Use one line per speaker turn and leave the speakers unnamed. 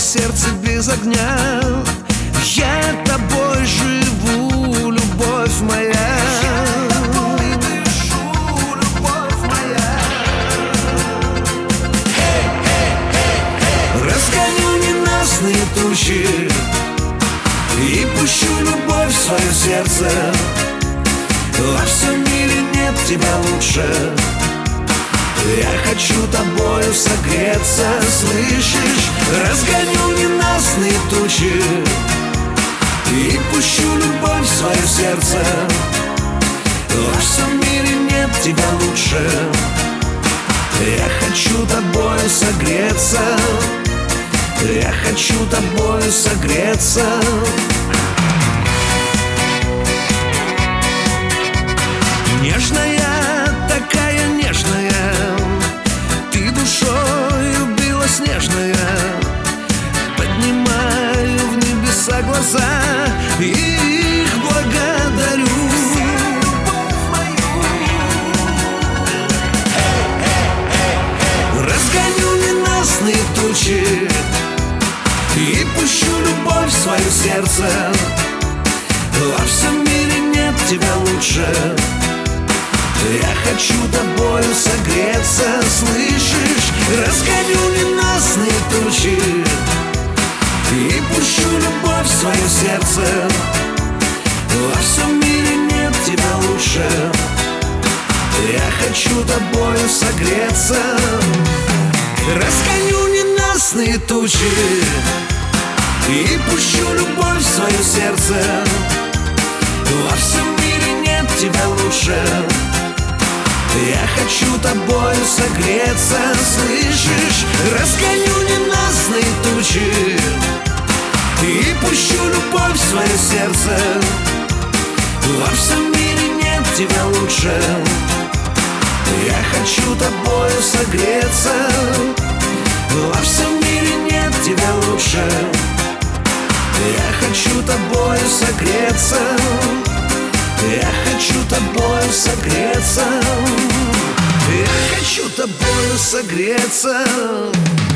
сердце без огня. Я тобой живу, любовь моя. Разгоню ненастные тучи и пущу любовь в свое сердце. Во всем мире нет тебя лучше. Я хочу тобою согреться, слышишь? Разгоню ненастные тучи и пущу любовь в свое сердце. Во всем мире нет тебя лучше. Я хочу тобою согреться. Я хочу тобою согреться. Нежная, такая нежная, ты душою белоснежная. Поднимаю в небеса глаза и их благодарю. Разгоню ненастные тучи и пущу любовь в свое сердце. Во всем мире нет тебя лучше. Я хочу тобою согреться, слышишь? Разгоню ненастные тучи и пущу любовь в свое сердце. Во всем мире нет тебя лучше. Я хочу тобою согреться. Разгоню ненастные тучи и пущу любовь в свое сердце. Во всем мире нет тебя лучше. Я хочу тобою согреться, слышишь? Разгоню ненастные тучи и пущу любовь в свое сердце. Во всем мире нет тебя лучше. Я хочу тобою согреться. Во всем мире нет тебя лучше. Я хочу тобою согреться. Я хочу тобою согреться. Я хочу тобою согреться.